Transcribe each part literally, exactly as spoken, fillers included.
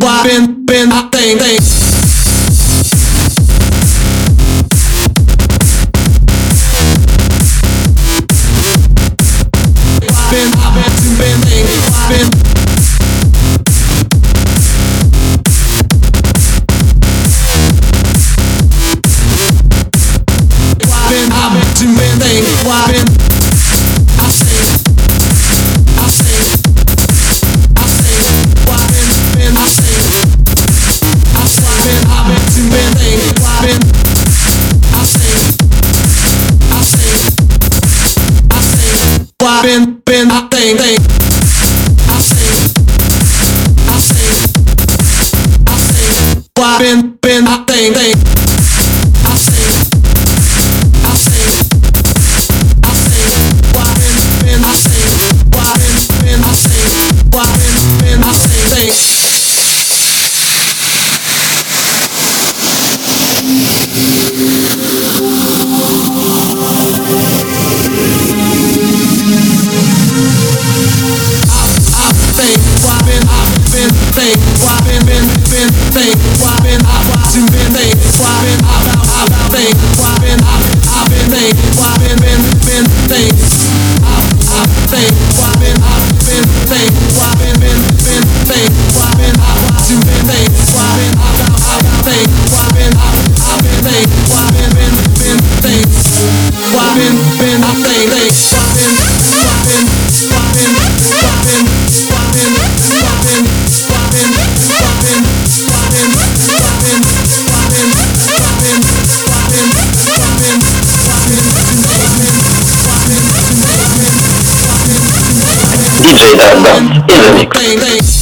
why been been I think think. Been I've been to been think been. Been I've been to been think why been. I say I say I say why been been I say I say been I've been to been think why been. I say I say I say why been been I think think. I say I say I say why been been I think think. I say I say I say why been been I say why been been I say why been been I say think. Think, why been I been think, why been been been think, why been I why to been think, why been I about I about think, why been I I been think, why been been been think, I I think, why been I been think, why been been been think, why been I why to been think, why been I about I about think, why been I I been think, why been been been think, why been been I think think, why been why been why been why been why been why been why been why been why been why been why been why been why been why been why been D J Dardan in the mix.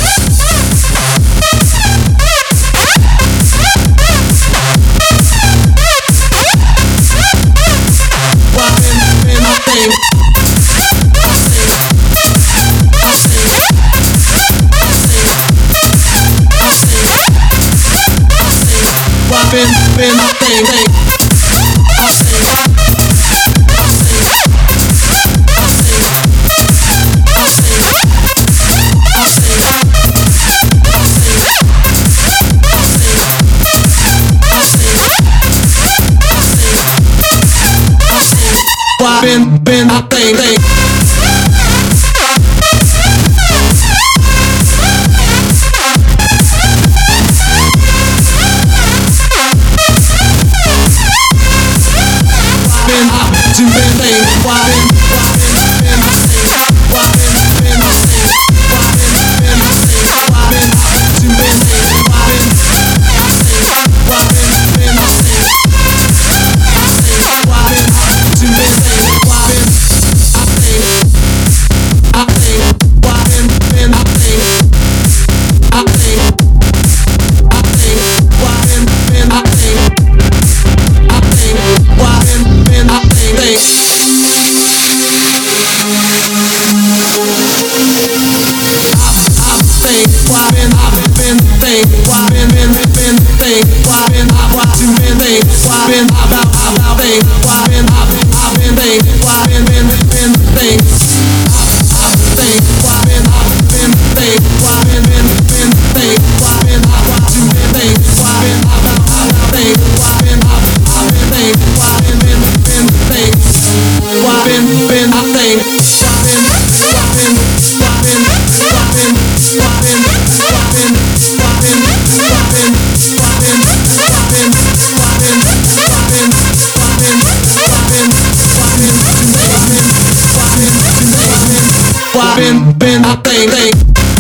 Been, been, I think, think. I say, I say, I say, I say, I say, I say, I say, I say, I say, why been, been, I think, think. To been think, why been, why been, been I say, why been, been I say, why been, been I say, why been, to been think, why been, I say, why been, been I say, I say, why been, to been think, why been, I think, I think, why been, been I think, I think, I think, why been, been I think, I think, why been, been I think. Think. I, I think, why been I been think, why been been been think, why been I why to been think, why been I about I about think, why been I I been think, why been been been think. I, I think, why been I been think, why been been been think, why been I why to been think, why been I about I about think, why been I I been think, why been been been think. Why been, been, I think. Why been, why been, why been, why been, why been, why been, why been, why been, why been, why been, why been, why been, why been, why been, why been, why been, been, I think, think.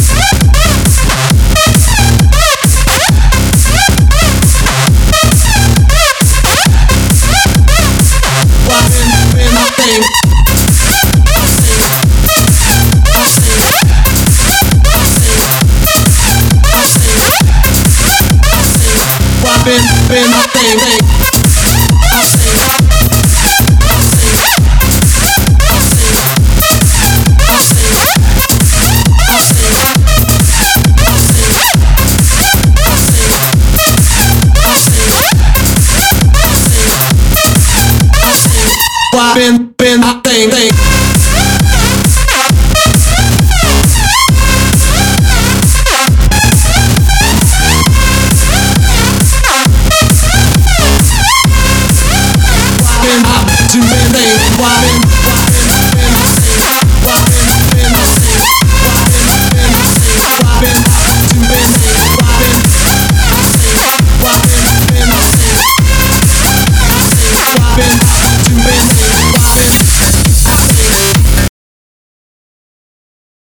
Why been, been, I think. I say, I say, I say, I say, I say, why been, been, I think, think. I say, I say, I say, I say, I say, I say, I say, I say, I say, I say, why been, been, I think, think. been up to been they why been been why been been why been been up to been they why been why been been why been up to been they why been